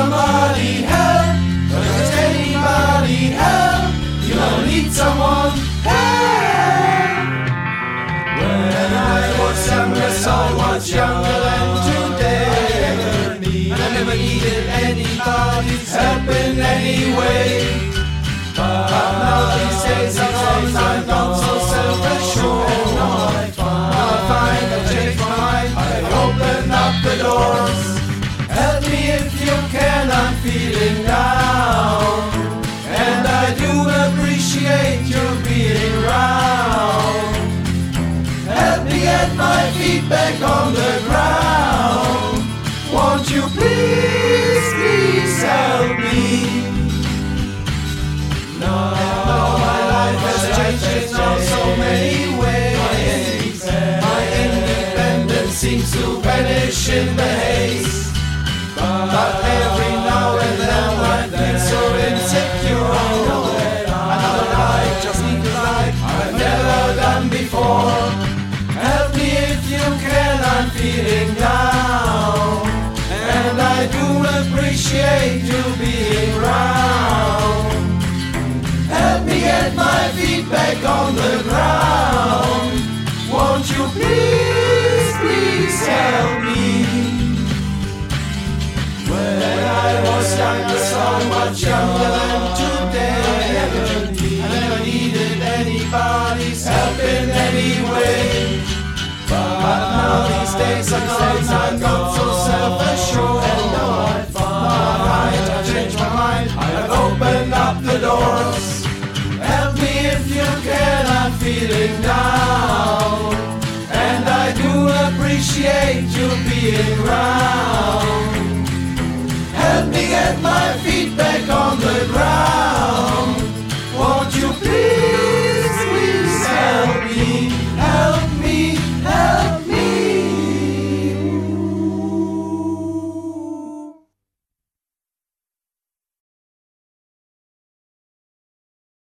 somebody help? Does anybody help? You don't need someone help. When I was younger, so much younger than today, I never needed anybody's help in any way. But now these days I'm not so self-assured. Now I find I've changed my mind, I open up the doors. Help me if you can, I'm feeling down, and I do appreciate you being around. Help me get my feet back on the ground. Won't you please, please help me? Now my life has changed in so many ways. My independence seems to vanish in the haze. But every now and then I feel so insecure. Another life, just need a life I've never done before. Help me if you can, I'm feeling down, and I do appreciate you being around. Help me get my feet back on the ground. Won't you please, please help me? When I was younger, so much younger than today, I never needed anybody's help in any way. But now these days I'm not so self-assured. And now I find I've changed my mind, I've opened up the doors. Help me if you can, I'm feeling down, and I do appreciate you being around.